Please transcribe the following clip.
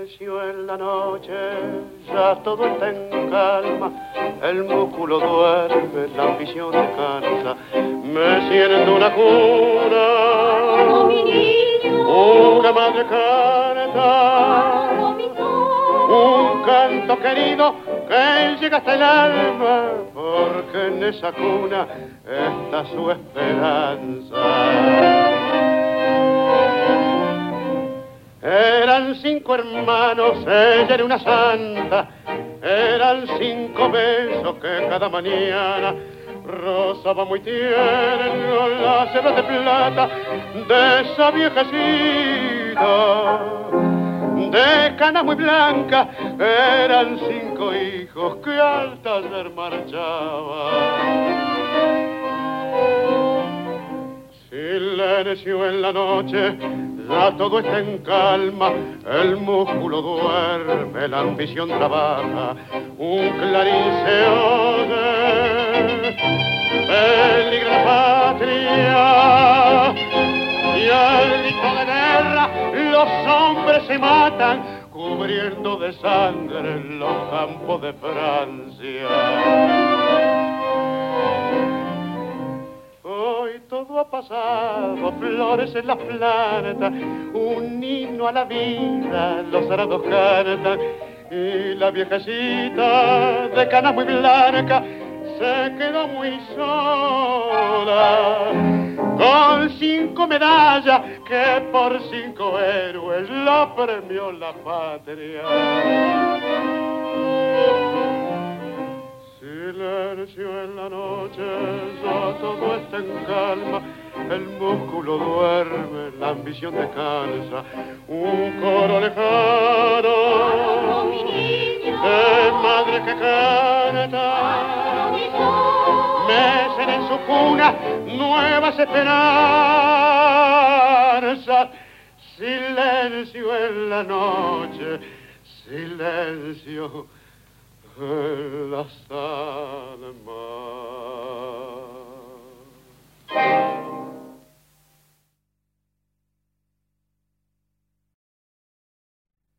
Silencio en la noche, ya todo está en calma, el músculo duerme, la ambición descansa, me siento una cuna, oh, mi niño, una madre canta, oh, mi sol, un canto querido que llega hasta el alma, porque en esa cuna está su esperanza. Eran 5 hermanos, ella era una santa, eran 5 besos que cada mañana rozaba muy tierno las hebras de plata de esa viejecita. De cana muy blanca, eran 5 hijos que al taller marchaban. Silencio en la noche, ya todo está en calma, el músculo duerme, la ambición trabaja, un clarín se oye, peligra la patria, y al grito de guerra los hombres se matan, cubriendo de sangre los campos de Francia. Hoy todo ha pasado, flores en las plantas, un himno a la vida, los arados cantan, y la viejecita de cana muy blanca se quedó muy sola, con 5 medallas que por 5 héroes la premió la patria. Silencio en la noche, ya todo está en calma, el músculo duerme, la ambición descansa, un coro lejano oh, mi niño, de madre que canta, oh, mi sol, mecen en su cuna nuevas esperanzas. Silencio en la noche, silencio en la sala.